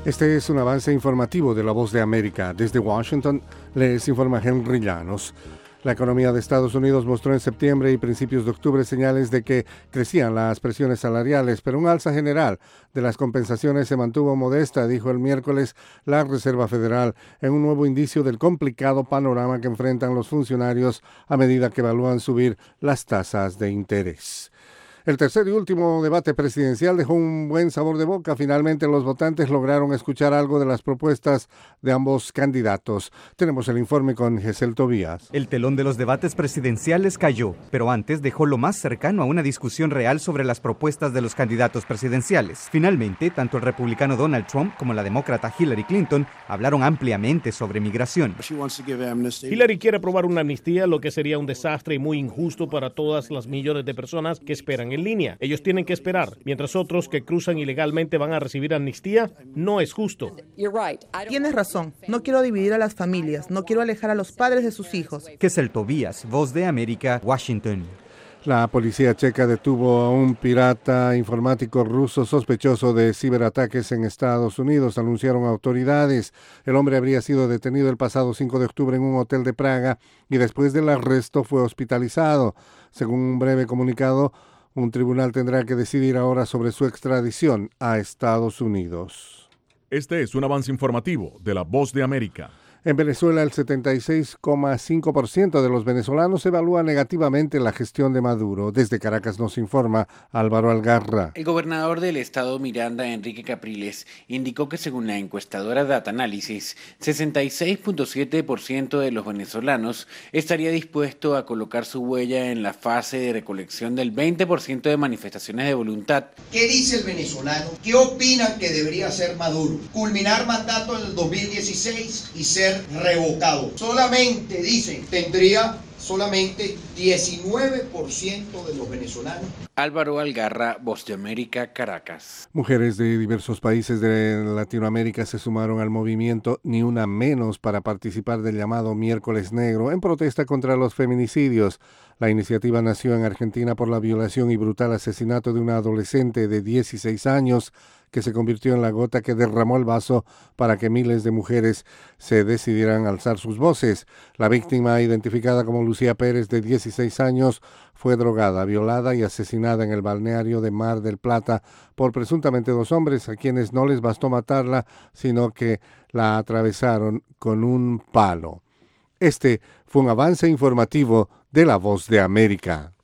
Este es un avance informativo de La Voz de América. Desde Washington les informa Henry Llanos. La economía de Estados Unidos mostró en septiembre y principios de octubre señales de que crecían las presiones salariales, pero un alza general de las compensaciones se mantuvo modesta, dijo el miércoles la Reserva Federal, en un nuevo indicio del complicado panorama que enfrentan los funcionarios a medida que evalúan subir las tasas de interés. El tercer y último debate presidencial dejó un buen sabor de boca. Finalmente los votantes lograron escuchar algo de las propuestas de ambos candidatos. Tenemos el informe con Gesel Tobías. El telón de los debates presidenciales cayó, pero antes dejó lo más cercano a una discusión real sobre las propuestas de los candidatos presidenciales. Finalmente, tanto el republicano Donald Trump como la demócrata Hillary Clinton hablaron ampliamente sobre migración. Hillary quiere aprobar una amnistía, lo que sería un desastre y muy injusto para todas las millones de personas que esperan en línea. Ellos tienen que esperar, mientras otros que cruzan ilegalmente van a recibir amnistía. No es justo. Tienes razón. No quiero dividir a las familias. No quiero alejar a los padres de sus hijos. Gesel Tobías, Voz de América, Washington. La policía checa detuvo a un pirata informático ruso sospechoso de ciberataques en Estados Unidos, anunciaron autoridades. El hombre habría sido detenido el pasado 5 de octubre en un hotel de Praga y después del arresto fue hospitalizado. Según un breve comunicado, un tribunal tendrá que decidir ahora sobre su extradición a Estados Unidos. Este es un avance informativo de La Voz de América. En Venezuela, el 76,5% de los venezolanos evalúa negativamente la gestión de Maduro. Desde Caracas nos informa Álvaro Algarra. El gobernador del estado Miranda, Enrique Capriles, indicó que según la encuestadora Data Analysis, 66,7% de los venezolanos estaría dispuesto a colocar su huella en la fase de recolección del 20% de manifestaciones de voluntad. ¿Qué dice el venezolano? ¿Qué opinan que debería hacer Maduro? Culminar mandato en el 2016 y ser revocado. Solamente, dicen, tendría solamente 19% de los venezolanos. Álvaro Algarra, Voz de América, Caracas. Mujeres de diversos países de Latinoamérica se sumaron al movimiento Ni Una Menos para participar del llamado Miércoles Negro en protesta contra los feminicidios. La iniciativa nació en Argentina por la violación y brutal asesinato de una adolescente de 16 años que se convirtió en la gota que derramó el vaso para que miles de mujeres se decidieran alzar sus voces. La víctima, identificada como Lucía Pérez, de 16 años, fue drogada, violada y asesinada en el balneario de Mar del Plata por presuntamente dos hombres a quienes no les bastó matarla, sino que la atravesaron con un palo. Este fue un avance informativo de La Voz de América.